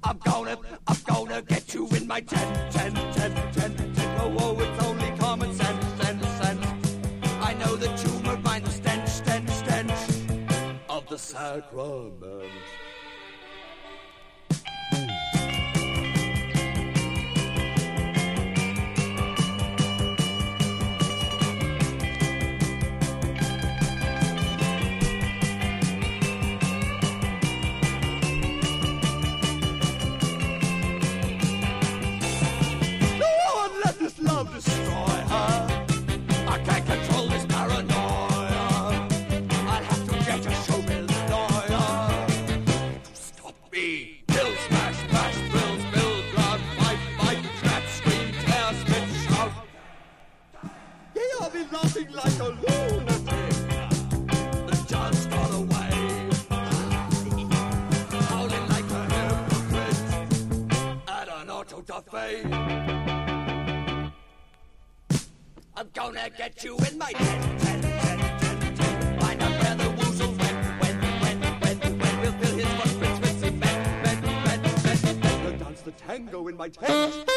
I'm gonna get you in my tent. Oh, oh, it's only common sense. I know the tumor mind the stench of the sacrament. Destroy her. I can't control this paranoia. I'll have to get a showbiz lawyer to stop me. Bill smash, bash, thrills, build, grab, fight, trap, scream, tear, spit, shout. Yeah, I'll be laughing like a lunatic. The judge got away, howling like a hypocrite at an auto da fe. I'm gonna get you in my tent. Find out where the woozles when we'll fill his footprints with cement. Gonna dance the tango in my tent.